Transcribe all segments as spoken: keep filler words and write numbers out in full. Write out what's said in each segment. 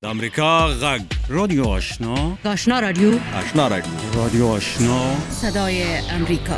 د امریکا غږ رادیو آشنا آشنا رادیو آشنا رادیو رادیو آشنا صدای امریکا.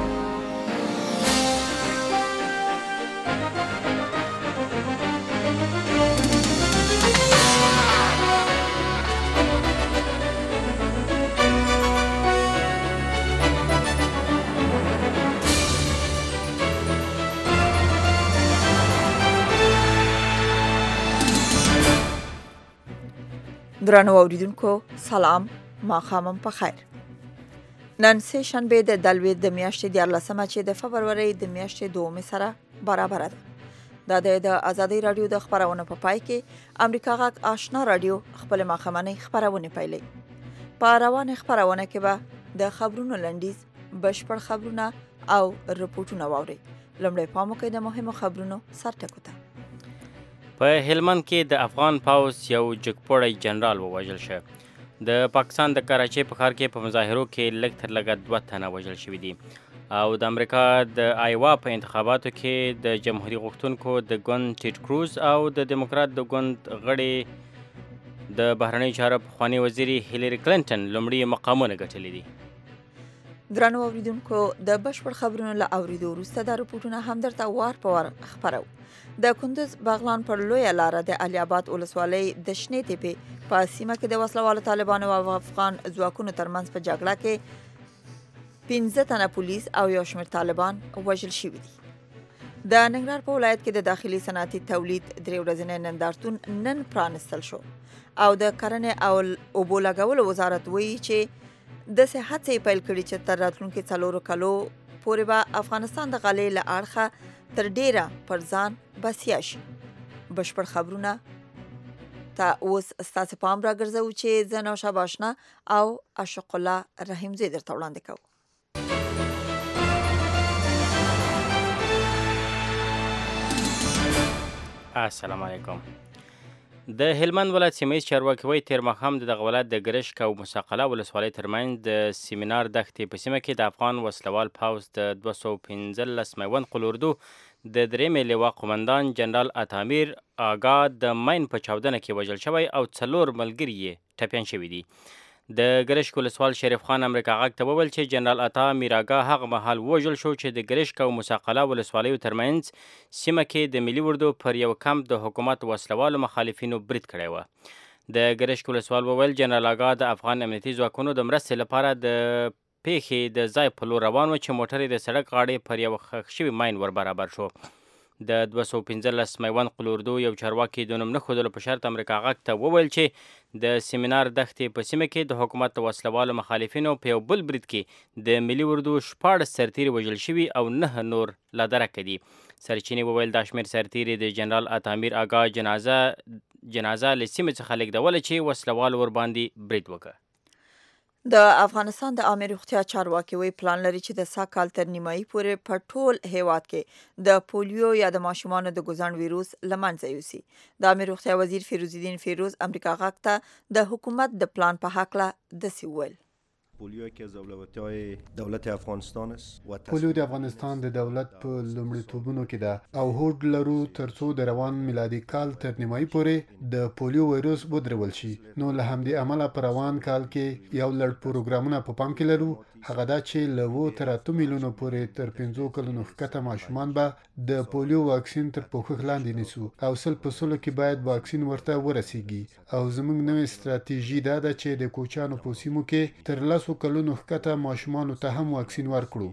درنو اوریدونکو سلام، ماښام په خیر. نن سه شنبه د دلوي د میاشتې دیارلسمه چې د فبرورۍ د میاشتې دومه سره برابر ده. دا د آزادۍ رادیو د خبرونو په پای کې امریکا غږ آشنا رادیو خپل ماښامنۍ خبرونه پیلې. په روانه خبرونه کې به د خبرونو لنډیز، بشپړ خبرونه او رپورټونه واوري. لمړی پامو کې د مهمو خبرونو سرټکو ته. په هلمند کې د افغان پوځ یو جګپوړی جنرال ووژل شو. د پاکستان د کراچۍ په ښار کې په مظاهرو کې لږ تر لږه دوه تنه وژل شوي دي. او د امریکا د آیوا په انتخاباتو کې د جمهوریت غوښتونکو د ګوند ټیډ کروز او د دیموکرات د ګوند غړي د بهرنیو چارو پخواني وزیري هیلری کلینټن لومړي مقامونه ګټلي دي. درنو اوریدونکو د بشپړ خبرونو له اوریدو وروسته د رپورټونو هم درته وار په وار خبرو. د کندوز باغلان پر لویه لاره د علي آباد ولسوالۍ د شنې تپې په سیمه کې د وسلوالو طالبانو او افغان ځواکونو ترمنځ په جګړه کې پنځه تنه پولیس او یو شمېر طالبان وژل شوي دي. د ننګرهار په ولایت کې د داخلي صنعتي تولید درې ورځنی نندارتون نن پرانستل شو او د کرنې او اوبو لګولو وزارت وایي چې د صحت یې پیل کړي چې تر راتلونکي څلورو کالو پورې به افغانستان د غلې له اړخه تر ډیره پر ځان بسیا شي. بشپړ خبرونه ته اوس ستاسو پام راګرځو چې زه نوشا آشنا او عاشق الله رحیم زی درته وړاندې کوم. السلام علیکم. د هلمند ولایت سیمه ییز چارواکي وایي تېر ماښام د دغه ولایت د ګرشک او مساقله ولسوالۍ ترمنځ د سیمینار دښتې په سیمه کې د افغان وسلوال پوځ د دوه سوه پنځلس میوند قل اردو د درېیمې لواء قومندان جنرال اتامیر آګا د مین په چاودنه کې وژل شوی او څلور ملګري یې ټپیان شوي دي. د ګرشک ولسوال شریف خان امریکا غږ ته وویل چې جنرال اتامیر آګا هغه مهال ووژل شو چې د ګرشک او مساقله ولسوالیو ترمنځ سیمه کې د ملي اردو پر یو کمپ د حکومت وسلوالو مخالفینو برید کړی و. د ګرشک ولسوال وویل جنرال آګا د افغان امنیتي ځواکونو د مرستې لپاره د پیښې د ځای په لور روان و چې موټر یې د سړک غاړې پر یو ښخ شوي ماین ور برابر شو. د دوه سوه پنځلس میوند قل اردو یو چارواکي د نوم نه ښودلو په شرط امریکا غږ ته وویل چې د سیمینار دښتې په سیمه کې د حکومت د وسلوالو مخالفینو په یو بل برید کې د ملي اردو شپاړس سرتیري وژل شوي او نه نور لا درکه دي. سرچینې وویل دا شمېر سرتیري د جنرال اتامیر آګا جنازه جنازه له سیمې څخه لیږدوله چې وسلوال ورباندې برید وکړ. د افغانستان د عامه روغتیا چارواکي وی پلان لري چې د سږ کال تر نیمایي پورې په ټول هیواد کې د پولیو یا د ماشومانو د ګوزڼ ویروس له منځه یوسي. د عامه روغتیا وزیر فیروز الدین فیروز امریکا غږ ته د حکومت د پلان په هکله داسې وویل. پولیو یکی از اولویت‌های دولت افغانستان است. پولیو د افغانستان د دولت په لومړیتوبونو کې ده او هوډ لرو ترڅو د روان میلادي کال تر نیمایي پورې د پولیو ویروس ودرول شي. نو له همدې امله په روان کال کې یو لړ پروګرامونه په پام کې لرو. هغه دا چې له اووه تر اته میلیونو پورې تر پنځو کلونو ښکته ماشومان به د پولیو واکسین تر پوښښ لاندې نیسو او سل په سلو کې باید واکسین ورته ورسیږي. او زموږ نوې ستراتیژي دا ده چې د کوچیانو په سیمو کې تر لسو کلونو ښکته ماشومانو ته هم واکسین ورکړو.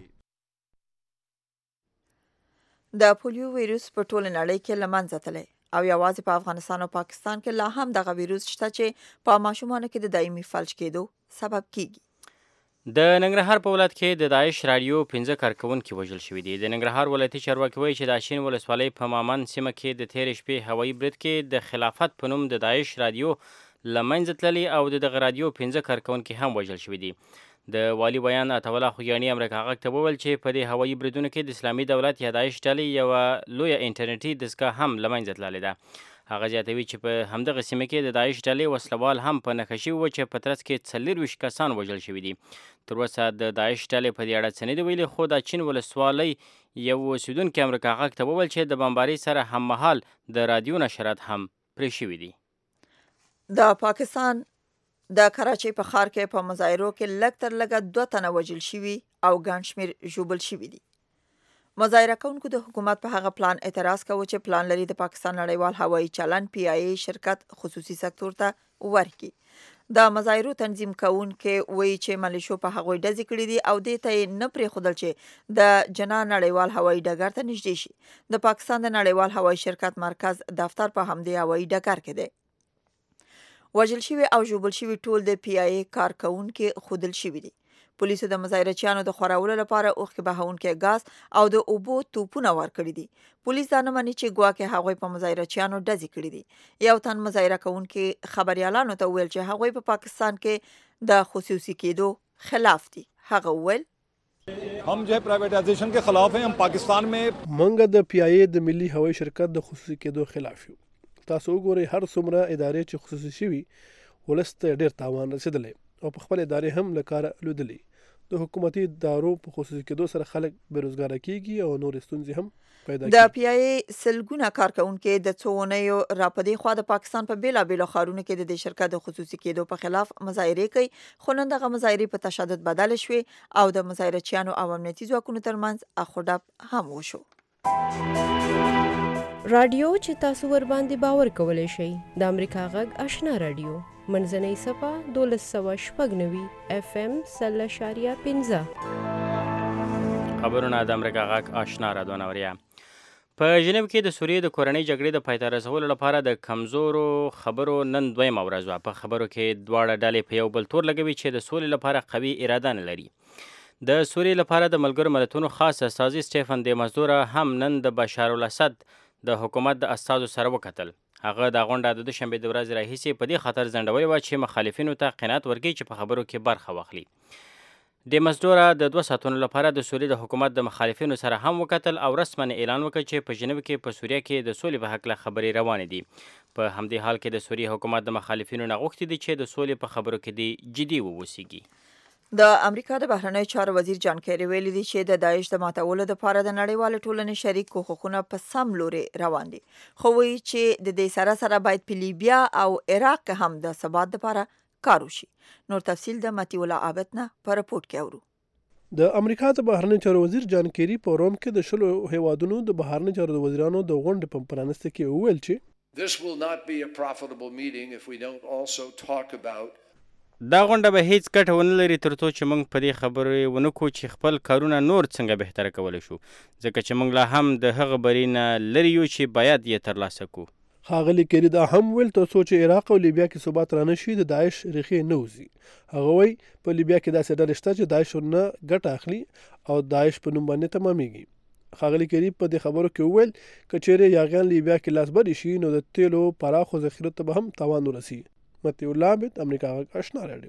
د پولیو ویروس په ټوله نړۍ کې له منځه تللی او یوازې په افغانستان او پاکستان کې لا هم دغه ویروس شته چې په ماشومانو کې د دایمي فلج کېدو سبب کیږي. د ننګرهار په ولایت کې د داعش رادیو پنځه کارکونکي وژل شوي دي. د ننګرهار ولایتي چارواکي وایي چې د اشین ولسوالۍ په مامن سیمه کې د تېرې شپې هوایي برید کې د خلافت په نوم د داعش رادیو له منځه تللي او د دغه رادیو پنځه کارکونکي هم وژل شوي دي. د والي بیان عطاالله خوږیاني امریکا غږ ته وویل چې په دې هوایي بریدونو کې د اسلامي دولت یا داعش ډلې یوه لویه انټرنیټي دستګاه هم له منځه تللې ده. هغه زیاتوي چې په همدغه سیمه کې د داعش ډلې وسلوال هم په نښه شوي وو چې په ترڅ کې څلېرویشت کسان وژل شوي دي. تر اوسه د داعش ډلې په دې اړه څه نه دي ویلي، خو د چین ولسوالۍ یو اوسېدونکي امریکا غږ ته وویل چې د بمبارۍ سره هممهال د رادیو نشرات هم پرې شوي دي. د پاکستان د کراچۍ په ښار کې په مظاهرو کې لږ تر لږه دوه تنه وژل شوي او ګڼ شمېر ژوبل شوي دي. مظاهره کوونکو د حکومت په هغه پلان اعتراض کوي چې پلان لري د پاکستان نړیوال هوایي چلن پی آی ای شرکت خصوصي سکتور ته ورکړي. د مظاهرو تنظیم کوونکي وایي چې ملیشو په هغوی ډزې کړي دي او دې ته یې نه پرېښودل چې د جناح نړیوال هوایي ډګر ته نږدې شي. د پاکستان د نړیوال هوایي شرکت مرکز دفتر په همدې هوایي ډګر کې دی. وژل شوي او ژوبل شوي ټول د پی آی ای کارکوونکي ښودل شوي دي. پولیسو د مظاهرچیانو د خورولو لپاره اوښکې بهونکي ګاز او د اوبو توپونه ورکړي دي. پولیس دا نه مني چې ګواکې هغوی په مظاهرچیانو ډزې کړي دي. یو تن مظاهره کوونکي خبریالانو ته وویل چې هغوی په پاکستان کې د خصوصي کېدو خلاف دي. هغه وویل हम जो है प्राइवेटाइजेशन के खिलाफ हैं. हम पाकिस्तान में منګه د پی آی ای د ملي هوایي شرکت د خصوصي کېدو خلاف یو. تاسو وګورئ هر څومره ادارې چې خصوصي شوي ولس ته ډېر تاوان رسېدلی او په خپل ادارې هم له کاره لوېدلي. د حکومتي ادارو په خصوصي کېدو سره خلک بېروزګاره کېږي او نورې ستونزې هم پیدا د کېږي. پی آی ای سلګونه کارکوونکي د څو اونیو راپدې خوا د پاکستان په بیلابېلو ښارونو کې د دې شرکت د خصوصي کېدو په خلاف مظاهرې کوي، خو نن دغه مظاهرې په تشدد بدلې شوې او د مظاهرچیانو او امنیتي ځواکونو ترمنځ اخوډب هم وشو. رادیو چې تاسو ور باندې باور کولای شئ د امریکا غږ آشنا رادیو منځنۍ صفه دولس سوه شپږ نوي اف ام سل اشاریه پنځه. خبرونه د امریکا غږ آشنا رادیو نوریا. په ژنیو کې د سوریې د کورنۍ جګړې د پای ته رسولو لپاره د کمزورو خبرو نن دویمه ورځ وه. په خبرو کې دواړه ډلې په یو بل تور لګوي چې د سولې لپاره قوي اراده نه لري. د سوریې لپاره د ملګرو ملتونو خاص استازي سټیفن د مزدوره هم نن د بشار الاسد د حکومت د استازو سره وکتل. هغه د غونډه د دوشنبې د ورځې راهیسې په دې خاطر ځنډولې وه چې مخالفینو ته قناعت ورکړي چې په خبرو کې برخه واخلي. د مزدوره د دوه ساعتونو لپاره د سوریې د حکومت د مخالفینو سره هم وکتل او رسما اعلان وکړ چې په ژنیو کې په سوریه کې د سولې په هکله خبرې روانې دي. په همدې حال کې د سوریې حکومت د مخالفینو نه غوښتي دي چې د سولې په خبرو کې دې جدي واوسیږي. د امریکا د بهرنیو چارو وزیر جان کیری ویلي دی چې د داعش د ماتولو لپاره د نړیوال ټولنې شریک کوښښونه په سم لوري روان دي، خو وایي چې د دې سره سره باید په لیبیا او عراق کې هم د ثبات لپاره کار وشي. نور تفصیل د متی الله عابد نه په رپورټ کې اورو. د امریکا د بهرنیو چارو وزیر جان کیری په روم کې د شلو هیوادونو د بهرنیو چارو د وزیرانو د غونډې په پرانیسته کې وویل چې This will not be a profitable meeting if we don't also talk about دا غونډه به هیڅ ګټه ونه لري تر څو چې موږ په دې خبرې ونه کړو چې خپل کارونه نور څنګه بهتره کولی شو، ځکه چې موږ لا هم د هغه بري نه لرې یو چې باید یې ترلاسه کړو. ښاغلي کیری دا هم ویل تر څو چې عراق او لیبیا کې ثبات رانه شي د داعش ریښې نه وځي. هغه وایي په لیبیا کې داسې ډلې شته چې داعش ورنه ګټه اخلي او داعش په نوم باندې تمامیږي. ښاغلي کیری په دې خبرو کې وویل که چیرې یاغیان لیبیا کې لاس بری شي نو د تیلو پراخو ذخیرو ته به هم تاوان ورسي. متی الله عابد امریکا غږ آشنا رادیو.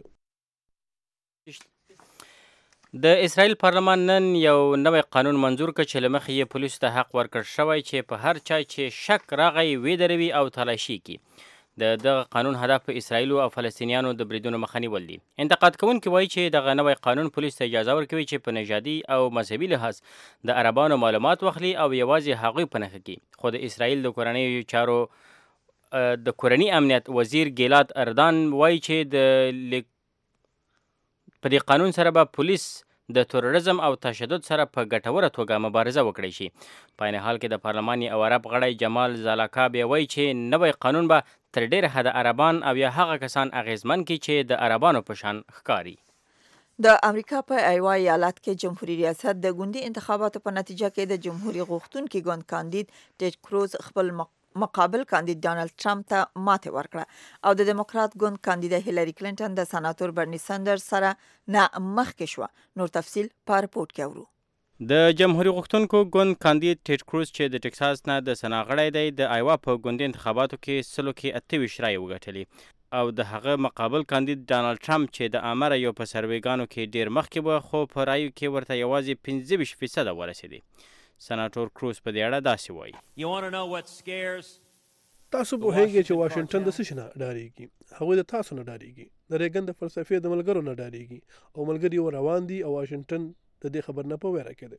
د اسرائیل پارلمان نن یو نوی قانون منظور کړ چې له مخې یې پولیسو ته حق ورکړ شوی چې په هر چا چې شک راغی ودروي او تلاشي کړي. د دغه قانون هدف په اسرائیلو او فلسطینیانو د بریدونو مخه نیول دي. انتقاد کوونکي وایي چې دغه نوی قانون پولیسو ته اجازه ورکوي چې په نژادي او مذهبي لحاظ د عربانو معلومات واخلي او یوازې هغوی په نښه کړي. خو د اسرائیل د کورنیو چارو د کورني امنیت وزیر ګیلاد اردان وایي چې د په دې قانون سره به پولیس د تروریزم او تشدد سره په ګټوره توګه مبارزه وکړی شي. په عین حال کې د پارلماني او عرب غړی جمال زالاکا بیا وایي چې نوی قانون به تر ډېره حده عربان او یا هغه کسان اغیزمن کړي چې د عربانو په شان ښکاري. د امریکا په ایوا ایالت کې جمهوریت ریاست د ګوندي انتخاباتو په نتیجه کې د جمهوریت غوښتونکي ګوند کاندید ټیډ کروز خپل مقابل کاندید ډانلډ ټرمپ ته ماتې ورکړه او د دیموکرات ګوند کاندیده هیلری کلینټن د سناتور برني سندرز سره نه مخکې شوه. نور تفصیل په رپورټ کې اورو. د جمهوریت غوښتونکو ګوند کاندید ټیډ کروز چې د ټکساس نه د سناغړی دی د ایوا په ګوندي انتخاباتو کې سلو کې اته ویشت رایې وګټلې او د هغه مقابل کاندید ډانلډ ټرمپ چې د امره یو په سرویګانو کې ډیر مخکې وه خو په رایو کې ورته یوازې پنځه ویشت فیصده ورسېدې. سناتور کروز په دې اړه داسې وایي تاسو پوهیږئ چې واشنګټن د څه شي نه ډارېږي، هغوی د تاسو نه ډارېږي، د ریګن د فلسفې د ملګرو نه ډارېږي او ملګري یې روان دي او واشنګټن د دې خبر نه په ویره کې دی.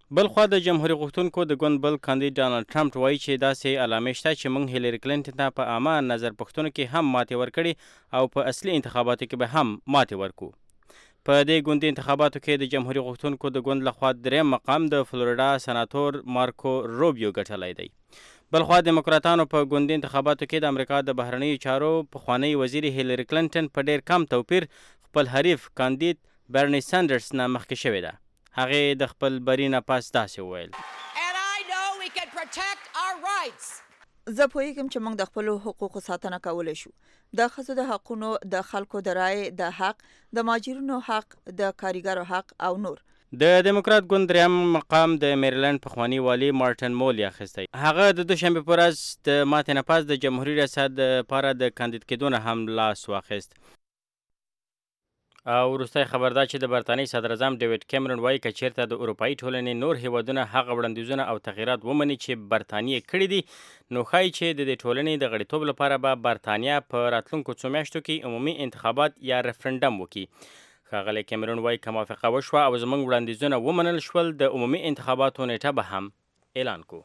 بلخوا د جمهوریت غوښتونکو د ګوند بل کاندید ډانلډ ټرمپ وایي چې داسې علامې شته چې موږ هیلری کلینټن ته په عامه نظر پوښتنو کې هم ماتې ورکړې او په اصلي انتخاباتو کې به هم ماتې ورکو. په دې ګوندي انتخاباتو کې د جمهوریت غوښتونکو د ګوند لخوا دریم مقام د فلوریډا سناتور مارکو روبیو ګټلی دی. بلخوا دیموکراتانو په ګوندي انتخاباتو کې د امریکا د بهرنیو چارو پخوانی وزیر هیلری کلینټن په ډیر کم توپیر خپل حریف کاندید برنی ساندرز نه مخکې شوې ده. هغې د خپل بری نه پس داسې وویل: زه پوهیږم چې موږ د خپلو حقوقو ساتنه کولی شو. د ښځو د حقونو، د خلکو د رایې د حق، د مهاجرینو حق، د کارګرو حق او نور. د دیموکرات ګوند دریم مقام د میریلند پخوانی والي مارټن مولي اخیستی. هغه د دوشنبې په ورځ د ماتې نه پس د جمهوري ریاست لپاره د کاندید کېدو نه هم لاس واخیست. او وروستی خبر دا چې د برطانیې صدراعظم ډیویډ کیمرون وایي که چیرته د اروپایي ټولنې نور هیوادونه هغه وړاندیزونه او تغییرات ومني چې برطانیې کړي دي، نو ښایي چې د دې ټولنې د غړیتوب لپاره به برطانیه په راتلونکو څو میاشتو کې عمومي انتخابات یا ریفرنډم وکړي. ښاغلی کیمرون وایي که موافقه وشوه او زموږ وړاندیزونه ومنل شول، د عمومي انتخاباتو نیټه به هم اعلان کو.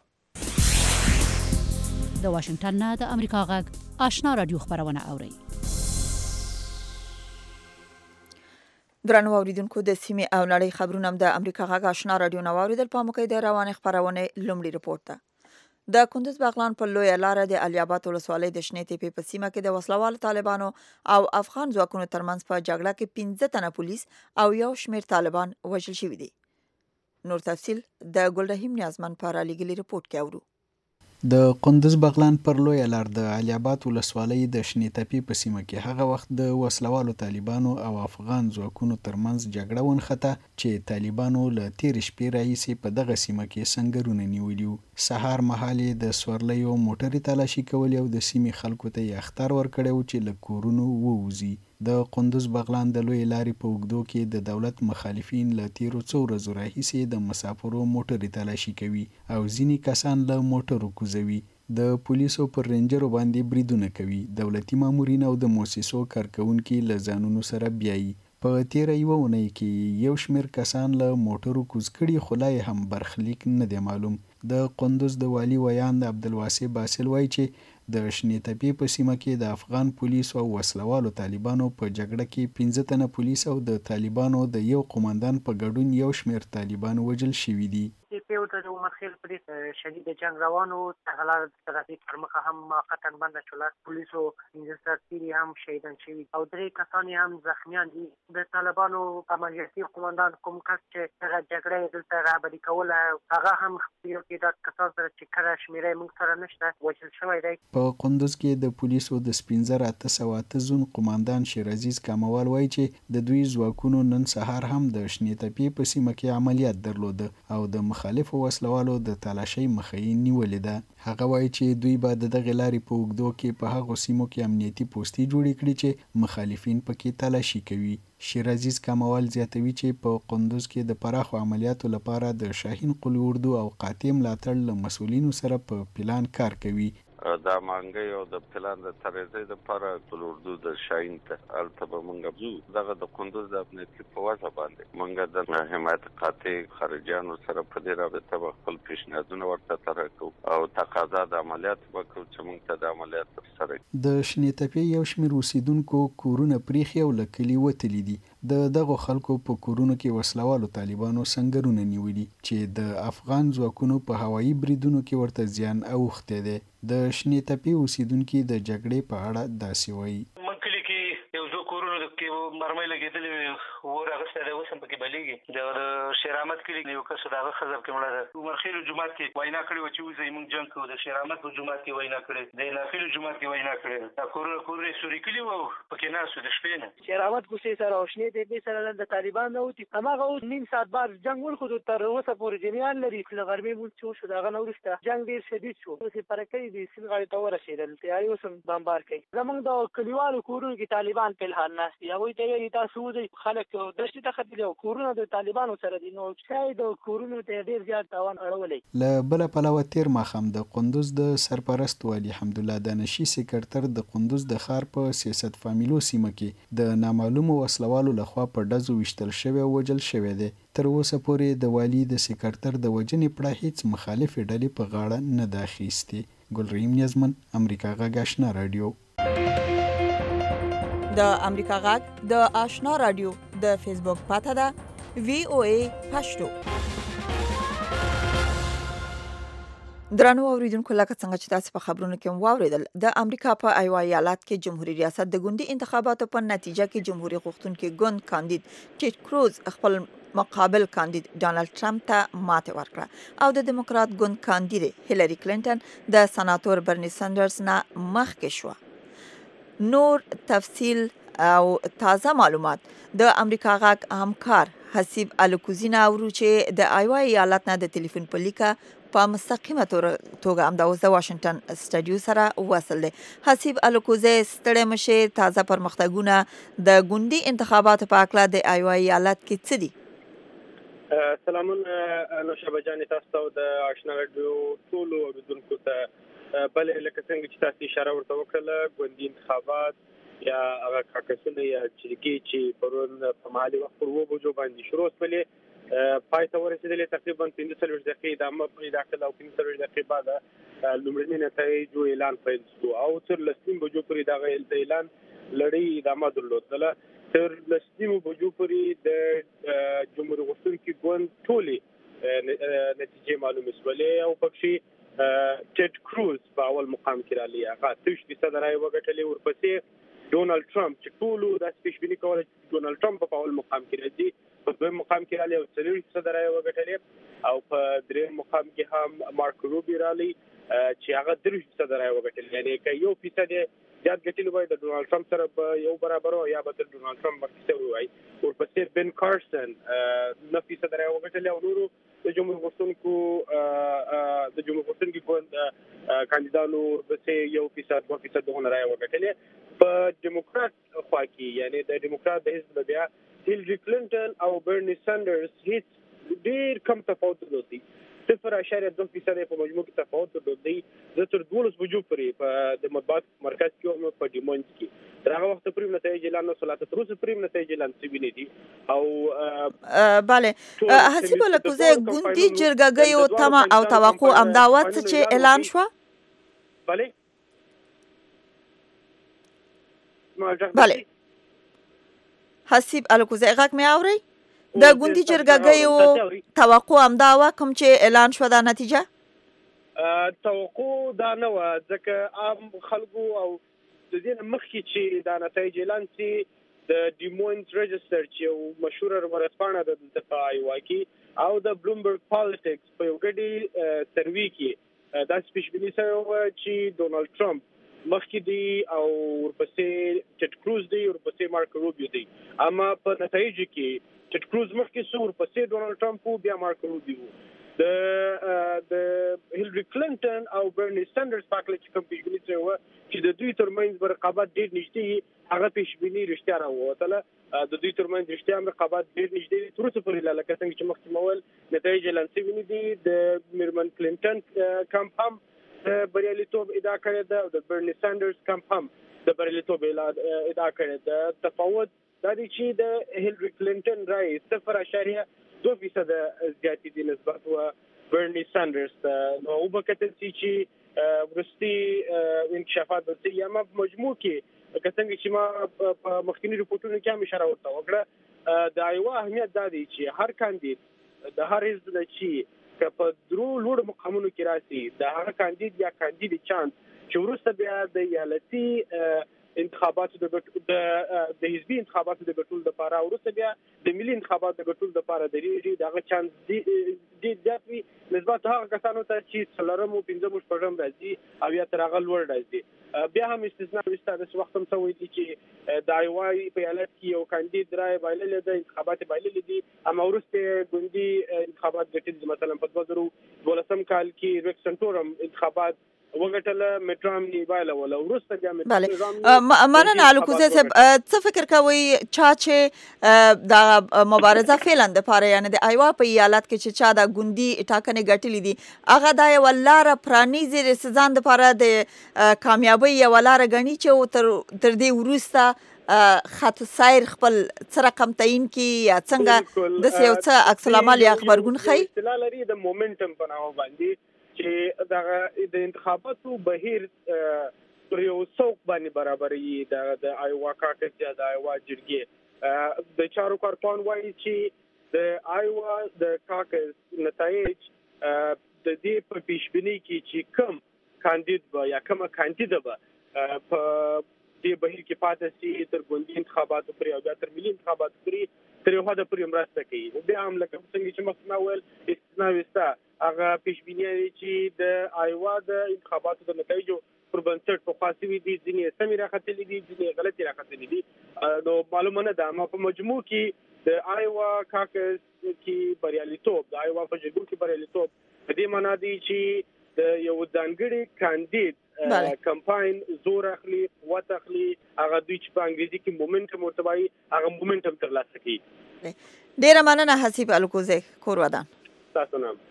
د واشنگټن نه د امریکا غږ آشنا رادیو خبرونه اورئ. درنو اوریدونکو، د سیمې او نړۍ خبرونه هم د امریکا غږ آشنا رادیو نه واوریدل. په موقع د روانې خبرونې لومړی رپورټ ده. د کندز بغلان په لویه لاره د الیاباد ولسوالۍ د شنې تیپې په سیمه کې د وسلوالو طالبانو او افغان ځواکونو ترمنځ په جګړه کې پنځه تنه پولیس او یو شمېر طالبان وژل شوي دي. نور تفصیل د ګلرحیم نیازمن په رالیږلي رپورټ کې اورو. د کندز بغلان پر لویه لار د الیاباد ولسوالۍ د شنې تپې په سیمه کې هغه وخت د وسلوالو طالبانو او افغان ځواکونو ترمنځ جګړه ونښته چې طالبانو له تېرې شپې راهیسې په دغه سیمه کې سنګرونه نیولي وو. سهار مهال یې د سورلیو موټرې تلاشي کولې او د سیمې خلکو ته یې اخطار ورکړی و چې له کورونو ووځي. د کندز بغلان د لوی لارې په اوږدو کې د دولت مخالفین له تیرو څو ورځو راهیسې د مسافرو موټرې تلاشي کوي او ځینې کسان له موټرو کوزوي. د پولیسو پر رینجرو باندې بریدونه کوي. دولتي مامورین او د موسسو کارکوونکي له ځانونو سره بیایي. په تیره یوه اونۍ کې یو شمېر کسان له موټرو کوز کړي، خو لا یې هم برخلیک نه دی معلوم. د کندز د والي ویاند عبدالواسع باسل وایي چې د شنې تپې په سیمه کې د افغان پولیسو او وسلوالو طالبانو په جګړه کې پنځه تنه پولیس او د طالبانو د یو قومندان په ګډون یو شمېر طالبان وژل شوي دي. د عمر خیل پولیس شدید جنگ روانو تغلار ترافیک پر مخه هم موقتا بنده شوله. پولیسو پنځه سرتیري هم شهیدان شوي او درې کسان هم زخمیان دي. د طالبانو عملیاتي قومندان کوم کس چې هغه جګړه دلته رهبري کوله هغه هم یو کې دا کسان سره چې کله شمېره موږ سره نشته وژل شوی دی. په کندز کې د پولیسو د سپین زر اته سوه اته زون قومندان شیرعزیز کاموال وایي چې د دوی ځواکونو نن سهار هم د شنې تپې په سیمه کې عملیات درلوده او د مخالفو وسلوالو د تلاشۍ مخه یې نیولې ده. هغه وایي چې دوی به د دغې لارې په اوږدو کې په هغو سیمو کې امنیتي پوستې جوړې کړي چې مخالفین پکې تلاشي کوي. شیرعزیز کاموال زیاتوي چې په کندز کې د پراخو عملیاتو لپاره د شاهین قلي اردو او قاطع ملاتړ له مسؤلینو سره په پلان کار کوي. دا مانګي او د پلان د ترېزې د لپاره قلي اردو د شاهین ته الته به موږ ځو. دغه د کندز د امنیتي په وجه باندې موږ د حمایت قاطع خارجیانو سره په دې رابطه به خپل پیشنهادونه ورته طرح کوو او تقاضا د عملیات وکړو چې موږ ته د عملیات ترسره کړو. د شنې تپې یو شمېر اوسیدونکو کورونه پریښي او له کلي وتلي دي. د دغو خلکو په کورونو کې وسلوالو طالبانو سنګرونه نیولي چې د افغان ځواکونو په هوایي بریدونو کې ورته زیان اوښتی دی. د شنې تپې اوسیدونکي د جګړې په اړه داسې وایي. موږ کلي کې یو څو کورونو کې مرمۍ لګېدلې وي، اور اخیستی دی، اوس هم پکې بلیږي. د شیر احمد کلي یو کس د هغه ښځه پکې مړه ده. عمر خیلو جومات کې وینا کړې وه چې وځئ موږ جنګ کوو. د شیر احمد په جومات کې وینا کړې، د ناخیلو جومات کې وینا کړې. دا کورونه کورونه یې سوري کلي وو او پکې ناست وو د شپې نه. شیر احمد کوڅې سره او شنې تپې سره د طالبان نه وتي. هماغه اوس نیم ساعت بعد جنګ ولښودو، تر اوسه پورې جریان لري. له غرمې مونځ چې وشو د هغه نه وروسته جنګ ډېر شدید شو. اوس یې پرکۍ د سیند غاړې ته ورسېدل، تیارې اوس هم بمبار کوي. زموږ د کلیوالو کورونو کې طالبان فلحال ناست دي. هغوی کوي تاسو ودی خلک دشتي ته ختلي او کورونه د طالبانو سره دي نو شاید کورونه ته ډیر زیات تاوان اړولې. له بل پلوه تیر ماښام د قندوز د سرپرست والي حمدالله دانشي سکرټر د قندوز د ښار په سیاست فامیلو سیمه کې د نامعلومو وسلوالو لخوا په ډزو وشتل شوی او وجل شوی دی. تر اوسه پورې د والي د سکرټر د وجنې پړه هیڅ مخالفې ډلې په غاړه نه ده اخیستې. ګلریم نیازمن، امریکا غږ آشنا رادیو. د امریکا غږ د آشنا رادیو د فیسبوک پاته ده وی او ای پښتو. درنو اوریدونکو لکه څنګه چې تاسو په خبرونو کې واوریدل د امریکا په ایوا ایالت کې جمهوریت ریاست د ګوندي انتخاباتو په نتیجه کې جمهوریت غوښتونکي ګوند کاندید ټیډ کروز خپل مقابل کاندید ډانلډ ټرمپ ته ماته ورکړه او د دیموکرات ګوند کاندید هیلری کلینټن د سناتور برنی سندرز نه مخکې شو. نور تفصیل او تازه معلومات د امریکا غږ همکار حسیب الکوزینا اورو چې د ایوا ایالت نه د ټلیفون په لیکه په مستقیمه توګه هم د واشنگټن سټډیو سره وصل دی. حسیب الکوزی ستړی مشه، تازه پرمختګونه د ګوندي انتخاباتو په اړه د ایوا ایالت کې څه دي؟ سلامون نوشابه جان، تاسو د آشنا رادیو ټولو اوریدونکو ته بل لکه څنګه چې تاسو اشاره ورته وکړه ګوندي انتخابات یا هغه کاکسونه یا چریکي چې پرون په مالي وخت پر وو بجو باندې شروع شولې پای ته ورسېدلې تقریبا پنځه څلوېښت دقیقې د عامه پیدا کړل او پنځه څلوېښت دقیقې بعد لومړني نتایجو اعلان پیل شو او تر لسنیم بجو پورې دغه اعلان لړۍ ادامه درلودله. تر لسنیمو بجو پورې د جمهوریت غوښتونکي ګوند ټولې نتیجې معلومې شولې او پکې ټیډ کروز په اول مقام کې رالی، هغه اتهویشت فیصده رایې وګټلې. ورپسې ډونالډ ټرمپ چې ټولو داسې پیشبیني کوله چې ډونالډ ټرمپ په اول مقام کې راځي، په دویم مقام کې رالی او څلوېښت فیصده رایې وګټلې او په دریم مقام کې هم مارک روبي رالی چې هغه دېرش فیصده رایې وګټلې. یعنې که یو فیصد زیات ګټلي وای د ډونالډ ټرمپ سره به یو برابر وای یا به تر ډونالډ ټرمپ مخکې شوی وای. ورپسې بن کارسن نهه فیصده رایې وګټلې او نورو د جمهوریت غوښتونکو د جمهوریت غوښتونکي ګوند کاندیدانو ورپسې یو فیصد دوه فیصد دغونه رایې وګټلې. په ډیموکرات خوا کې یعنې د ډیموکرات د حزب بیا هیلری کلینټن او برنی سندرز هیڅ ډېر کم تفاوت درلود، صفر اعشاریه دوه فیصده په مجموع کې تفاوت درلود. زه تر دولس بجو پورې په د مطبوعات مرکز کې وم په ډیمونډ کې، تر هغه وخته پورې نتایج اعلان نه شول، تر اوسه پورې نتایج اعلان شوي نه دي. او بله حسیب الکوزی ګوندي جرګهګیو تمه او توقع همدا وه چې اعلان شوه؟ بله بله حسیب الکوزی غږ مې اورئ؟ د ګوندي جرګهګیو توقع همدا وه کوم چې اعلان شوه دا نتیجه؟ توقع دا نه وه ځکه عام خلکو او د دې نه مخکې چې دا نتایج اعلان شي د ډیمونډ رجسټر چې یو مشهوره ورځپاڼه ده دلته په ایوا کې او د بلومبرګ پالیټکس په یو ګډې سروي کې داسې پیشبیني شوې وه چې ډونالډ ټرمپ مخکې دی او ورپسې ټیډ کروز دی ورپسې مارک روبیو دی. اما په نتایجو کې ټیډ کروز مخکې شو، ورپسې ډونالډ ټرمپ وو، بیا مارک روبیو. د د هیلری کلینټن او برنی سندرز په اړه چې کوم پیشبیني شوې وه چې د دوی ترمنځ به رقابت ډېر نږدې، هغه پیشبیني رښتیا راووتله. د دوی ترمنځ رښتیا هم رقابت ډېر نږدې دی. تر اوسه پورې لکه څنګه چې مخکې مو وویل نتایج اعلان شوي نه دي. د میرمن کلینټن کمپ هم بریالیتوب ادعا کړې ده او د برنی سندرز کمپ هم د بریالیتوب ادعا کړې ده. تفاوت دا دی چې د هیلری کلینټن رایې صفر اعشاریه دوه فیصده زیاتې دي نسبت و برنی سندرز ته. نو وبکتل شي چې وروستي انکشافات به یا ما په مجموع کې لکه څنګه چې ما په مخکیني ریپورټونو کې هم اشاره ورته وکړه، د ایوا اهمیت دا دی چې هر کاندید د هر حزب نه چې که په درو لوړ مقامونو کې راسي د هغه کاندید یا کاندید چانس چې وروسته بیا د ایالتي انتخاباتو د د حزبي انتخاباتو د ګټلو لپاره وروسته بیا د ملي انتخاباتو د ګټلو لپاره درېږي، دغه چانس ډېر زیات وي نسبت هغه کسانو ته چې څلورم او پنځم شپږم راځي او یا تر هغه لوړ راځي. بیا هم استثنا وشته، داسې وخت هم شوی دی چې د ایوا په ایالت کې یو کاندید رایې بایللې ده، انتخابات بایللې دي، اما وروسته ګوندي انتخابات ګټلي دي. مثلا په دوه زره دولسم کال کې ریک سنټورم انتخابات وګټله مټرامني بایلوله وروسته بیا بله مننه الکوزی صاحب څه فکر کوئ چا چې د مبارزه فعلا دپاره یعنې د ایوا په ایالت کې چې چا د ګوندي ټاکنې ګټلې دي هغه دا یوه لاره پرانیزي د ځان دپاره د کامیابۍ یوه لاره ګڼي چې تر دې وروسته خط سیر خپل څه رقم تعیین کړي یا څنګه داسې یو څه عکس العمل یا غبرګون ښیي اصطلاح لري د مومنټم په نامه باندې چې دغه د انتخاباتو بهیر پر یو څوک باندې برابري د ایوا کاکس یا د ایوا جرګې د چارو کارپان وایي چې د ایوا د کاکس نتایج د دې په پیشبینی کې چې کم کاندید به یا کومه کاندیده به په دې بهیر کې پاتې شي تر ګوندي انتخاباتو پورې او بیا تر ملي انتخاباتو پورې تر یو حده پورې مرسته کوي. بیا هم لکه څنګه چې مخکې ما ویل استثناوي شته هغه پیشبیني چې د ایوا د انتخاباتو د نتایجو پر بنسټ پخوا سوي دي، ځینې سمې راختلي دي، ځینې غلطې راختلي دي. نو معلومه نه ده اما په مجموع کې د ایوا کاکس کې بریالیتوب د ایوا په جرګو کې بریالیتوب په دې معنا دی چې د یو ځانګړي کاندید کمپاین زور اخلي، قوت اخلي، هغه دوی چې په انګریزي کې مومنټم ورته وایي هغه مومنټم ترلاسه کوي. ډېره مننه حسیب الکوزی، کور ودان. تاسو نه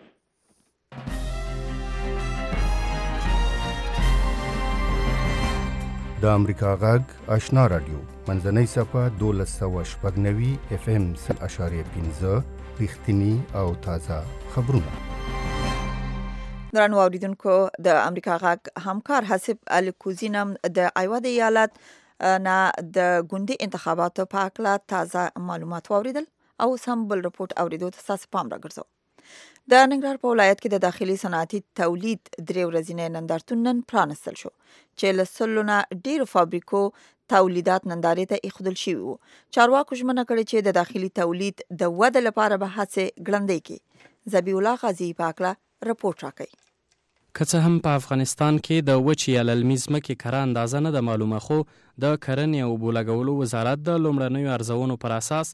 د امریکا غږ آشنا رادیو منځنۍ صفحه دولس سوه شپږ نوي اف ام سل اشاریه پنځه رښتیني او تازه خبرونه. درنو اوریدونکو د امریکا غږ همکار حسیب الکوزی نم د ایوا د ایالت نه د ګوندي انتخاباتو په اړه تازه معلومات واوریدل او سم بل رپورټ اوریدو ته تاسو پام راګرځو. د ننګرهار په ولایت کې د داخلي صنعتي تولید درې ورځې نندارتون نن پرانستل شو چې له سلو نه ډیرو فابریکو تولیدات نندارې ته ایښودل شوي وو. چارواکو ژمنه کړې چې د داخلي تولید د وده لپاره به هڅې ګړندۍ کړي. ذبیح الله غازي په اړه رپورټ راکړي. که څه هم په افغانستان کې د وچې یا للمي ځمکې کره اندازه نه ده معلومه، خو د کرنې او اوبو لګولو وزارت د لومړنیو ارزونو پر اساس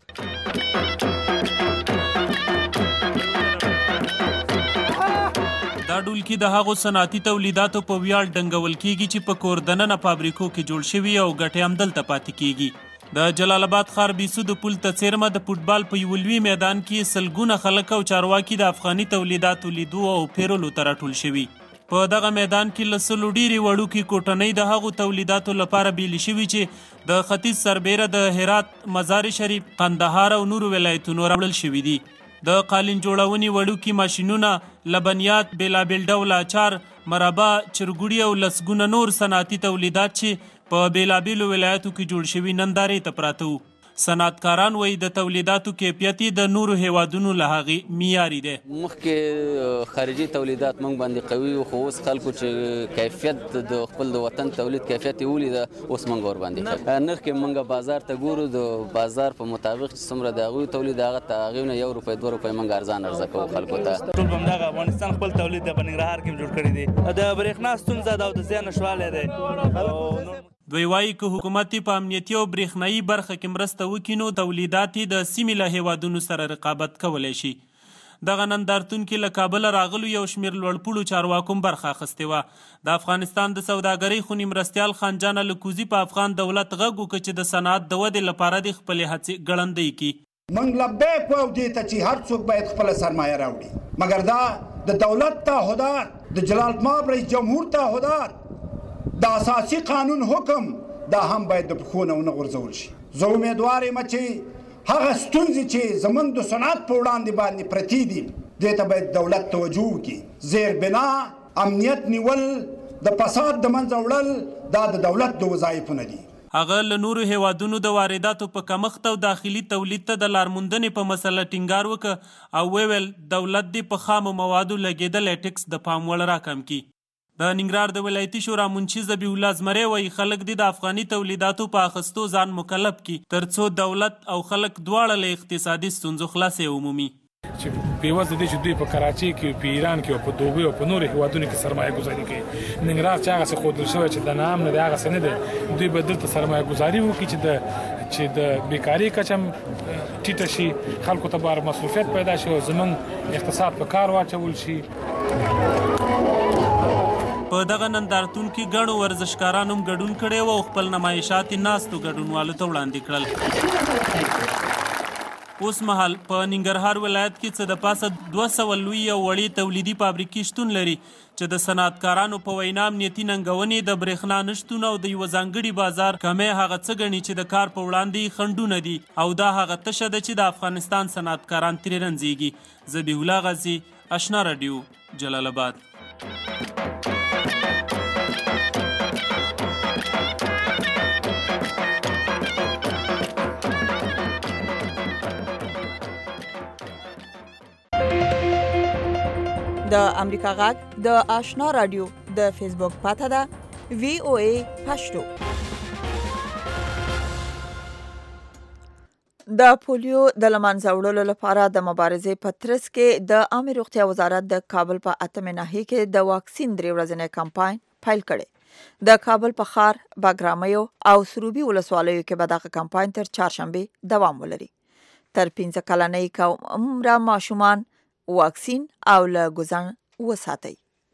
دا ډولکي د هغو صنعتي تولیداتو په ویاړ ډنګول کیږي چې په کور دننه فابریکو کې جوړ شوي او ګټې همدلته پاتې کیږي. د جلال آباد ښار بیسو د پل ته څیرمه د فوټبال په یو لوی میدان کې سلګونه خلک او چارواکي د افغاني تولیداتو لیدو او پیرلو ته راټول شوي. په دغه میدان کې له سلو ډېرې وړوکي کوټنۍ د هغو تولیداتو لپاره بیلې شوي چې د ختیځ سربیره د هرات، مزار شریف، قندهار او نورو ولایتونو راوړل شوي دي. د قالین جوړونې وړوکي ماشینونه، لبنیات، بیلابیل ډوله اچار، مربا، چرګوړي او لسګونه نور صنعتي تولیدات چې په بیلابیلو ولایتو کې جوړ شوي نندارې ته پراته وو. صنعتکاران وایي د تولیداتو کیفیت د نورو هیوادونو له هغې معیاري دی. مخکې خارجي تولیدات موږ باندې قوي وو، خو اوس خلکو چې کیفیت د خپل د وطن تولید کیفیت یې ولیده اوس موږ ورباندې ښه. نرخ کې موږ بازار ته ګورو، د بازار په مطابق چې څومره د هغوی تولید هغه ته هغوی نه یو روپۍ دوه روپۍ موږ ارزان عرضه کوو خلکو ته. ټول به همدغه افغانستان خپل تولید د په ننګرهار کې جوړ کړی دی. د برېښنا ستونزه ده او د زیان نشوالی دی. دوی وایي که حکومت په امنیتي او برېښنایي برخه کې مرسته وکړي نو تولیدات د سیمې له هیوادونو سره رقابت کولی شي. دغه نندارتون کې له کابله راغلو یو شمېر لوړپوړو چارواکو برخه اخیستې وه. د افغانستان د سوداګرۍ خونې مرستیال خان الکوزي په افغان دولت غږ وکړ چې د صنعت د ودې لپاره د خپلې هڅې ګړندۍ کړي. موږ لبیک وایو دې ته چې هر څوک باید خپله سرمایه راوړي، مګر دا د دولت تعهدات، د جلال مآب رئیس جمهور تعهدات، د اساسي قانون حکم دا هم باید د پښو نه ونه غورځول شي. زه امیدوار یم چې هغه ستونزې چې زموږ د صنعت په وړاندې باندې پرتې دي دې ته باید دولت توجه وکړي. زیر بنا، امنیت نیول، د فساد د منځه وړل دا د دولت د وظایفو نه دي. هغه له نورو هیوادونو د وارداتو په کمښت او داخلي تولید ته د لارموندنې په مسله ټینګار وکړ او وویل دولت دې په خامو موادو لګېدلی ټکس د پام وړ راکم کړي. د ننګرهار د ولایتي شورا منشي ذبیح الله زمری وایي خلک دې د افغاني تولیداتو په اخیستو ځان مکلف کړي تر څو دولت او خلک دواړه له اقتصادي ستونزو خلاصې ومومي. چې بېوزله دي چې دوی په کراچۍ کې، په ایران کې او په دوبۍ او په نورو هیوادونو کې سرمایه ګزاري کوي. ننګرهار چې هغسې ښودل شوی چې د نام نه دی هغسې نه دی، دوی به دلته سرمایه ګزاري وکړي چې د چې د بیکاري کچه هم ټیټه شي، خلکو ته به مصروفیت پیدا شي او زموږ اقتصاد په کار واچول شي. په په دغه نندارتون کې ګڼو ورزشکارانو هم ګډون کړی و او خپل نمایشات یې ناستو ګډونوالو ته وړاندې کړل. اوس مهال په ننګرهار ولایت کې څه د پاسه دوه سوه لوی او وړې تولیدي فابریکې شتون لري چې د صنعتکارانو په وینا امنیتي ننګونې د برېښنا نشتون او د یوه ځانګړي بازار کمی هغه څه ګڼي چې د کار په وړاندې خنډونه دي او دا هغه تشه ده چې د افغانستان صنعتکاران ترې رنځېږي. ذبیح الله غازي، اشنا راډیو، جلال آباد. د امریکا غږ د آشنا رادیو د فیسبوک پاته ده وی او ای پښتو. د پولیو د لمنځه وړلو لپاره د مبارزې په ترڅ کې د عامه روغتیا وزارت د کابل په اتمه ناحیه کې د واکسین درې ورځنی کمپاین پیل کړي. د کابل په ښار، باګرامیو او سروبي ولسوالیو کې به دغه کمپاین تر چهارشنبه دوام ولري. تر پنځه کلنۍ عمره ماشومان واکسین او له ګزن وساتئ.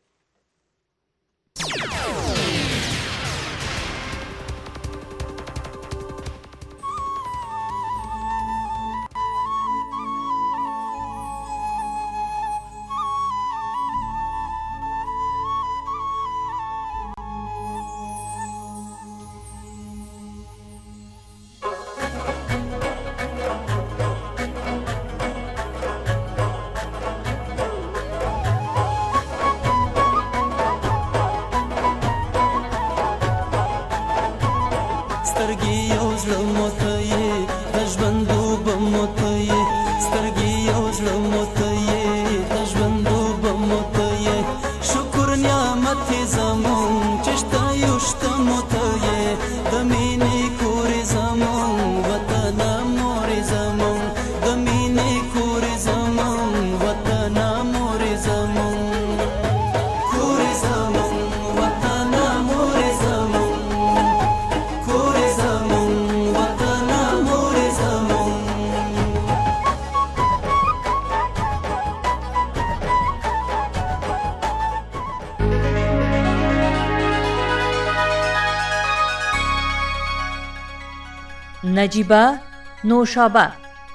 نجیبه نوشابه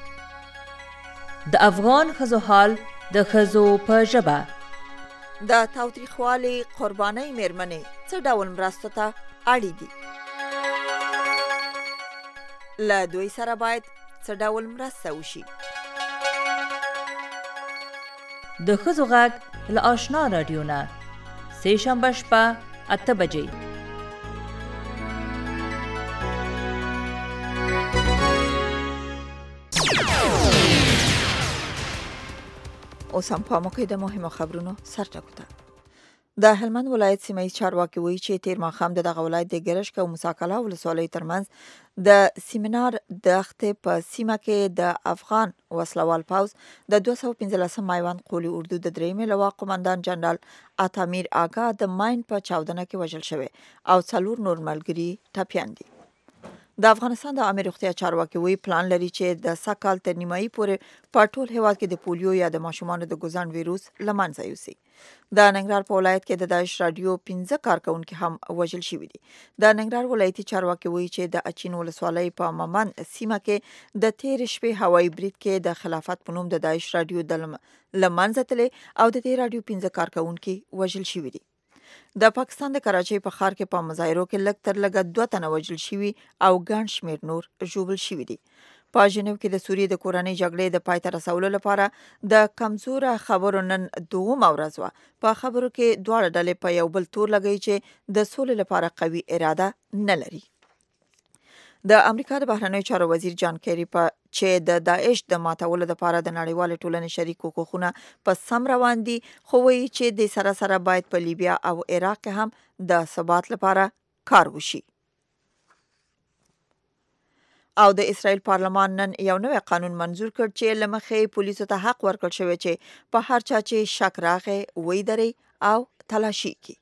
د افغان ښځو حال د ښځو په ژبه. د تاوتریخوالي قربانۍ میرمنې څه ډول مرستو ته اړې دي؟ له دوی سره باید څه ډول مرسته وشي؟ د ښځو غږ له آشنا راډیو نه سه شنبه شپه اته بجې. اوس هم پام وکړئ د مهمو خبرونو سرټکو ته. د هلمند ولایت سیمه چارواکي وایي چې تیر ماښام د دغه ولایت د ګرشک او مساکله ولسوالیو ترمنځ د سیمینار دښتې په سیمه کې د افغان وسلوال پوځ د دوه سوه پنځلسم میوند قولي اردو د درېیمې لوا قومندان جنرال عطامیر آګا د ماین په چاودنه کې وژل شوی او څلور نور ملګري ټپیان دي. د افغانستان د عامه روغتیا چارواکي وایي پلان لري چې د سږ تر نیمایي پورې په ټول هیواد کې د پولیو یا د ماشومانو د ګزن ویروس له منځه یوسي. د ننګرهار په ولایت کې د داعش راډیو پنځه کارکونکي هم وژل شوي دي. د ننګرهار ولایتي چارواکي وایي چې د اچین ولسوالۍ په ممن سیمه کې د تیر شپې هوایي برید کې د خلافت په نوم د داعش راډیو د له منځه تللی او د دې راډیو پنځه کارکونکي وژل شوي دي. د پاکستان د کراچۍ په ښار کې په مظاهرو کې لږ تر لږه دوه تنه وژل شوي او ګڼ شمېر نور ژوبل شوي دي. په ژنیو کې د سوریې د کورنۍ جګړې د پای ته رسولو لپاره د کمزوره خبرو نن دومه ورځ وه. په خبرو کې دواړه ډلې په یو بل تور لګوي چې د سولې لپاره قوي اراده نه لري. د امریکا د بهرنیو چارو وزیر جان کیری په چې د داعش د ماتولو لپاره د نړیوال ټولنې شریک کوښښونه په سم روان دي، خو وایي چې د سره سره باید په لیبیا او عراق کې هم د ثبات لپاره کار وشي. او د اسرائیل پارلمان نن یو نوی قانون منظور کړ چې له مخې پولیسو ته حق ورکړل شوی چې په هر چا چې شک راغی ویدري او تلاشي کړي.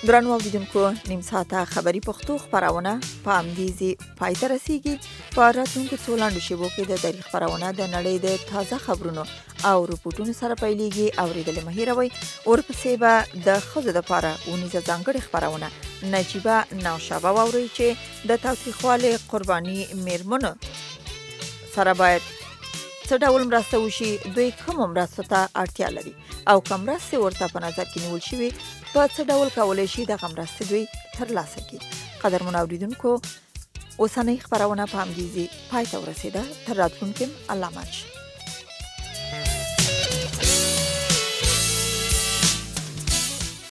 درنو اوریدونکو نیم ساعته خبری پښتو خبرونه په امدیزي پای ته رسیږي. په راتلونکو څو لاندو شیبو کې د تاریخ خبرونه د نړۍ د تازه خبرونو او رپورټونو سره پیلېږي. اوریدل مه هېروئ. ورپسې به د ښځو دپاره اونیزه ځانګړې خبرونه نجیبه نوشابه واورئ چې د تاوتریخوالي قرباني میرمنو سره باید څه ډول مرسته وشي، دوی کومو مرستو ته اړتیا لري او کوم مرستې ورته په نظر کې نیول شوي په څه ډول کولی شي دغه مرستې دوی ترلاسه کړي. قدرمنو اوریدونکو اوسنۍ خبرونه په همدې ځای پای ته ورسېده. تر راتلونکي الله مل شي.